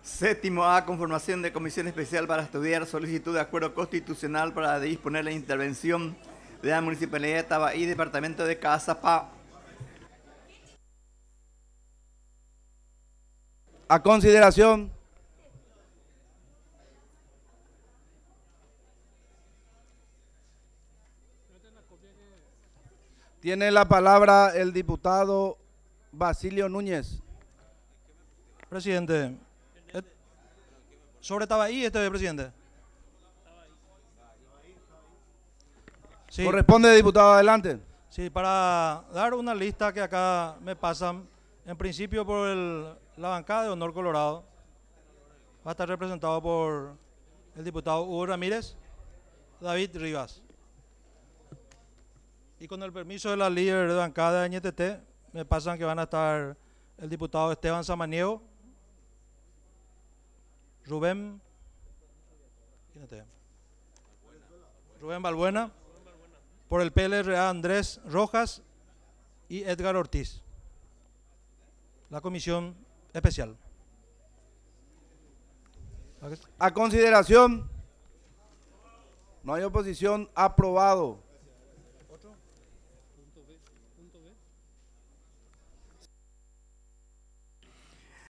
Séptimo A, conformación de comisión especial para estudiar solicitud de acuerdo constitucional para disponer la intervención de la Municipalidad de Tabaí, Departamento de Caazapá. A consideración. Tiene la palabra el diputado Basilio Núñez. Presidente, sobre Tabaí, presidente. Sí, Corresponde, diputado, adelante. sí, para dar una lista que acá me pasan, en principio por la bancada de Honor Colorado, va a estar representado por el diputado Hugo Ramírez, David Rivas. Y con el permiso de la líder de bancada de NTT, me pasan que van a estar el diputado Esteban Samaniego, Rubén Balbuena, por el PLRA Andrés Rojas y Edgar Ortiz. La comisión especial. A consideración. No hay oposición. Aprobado.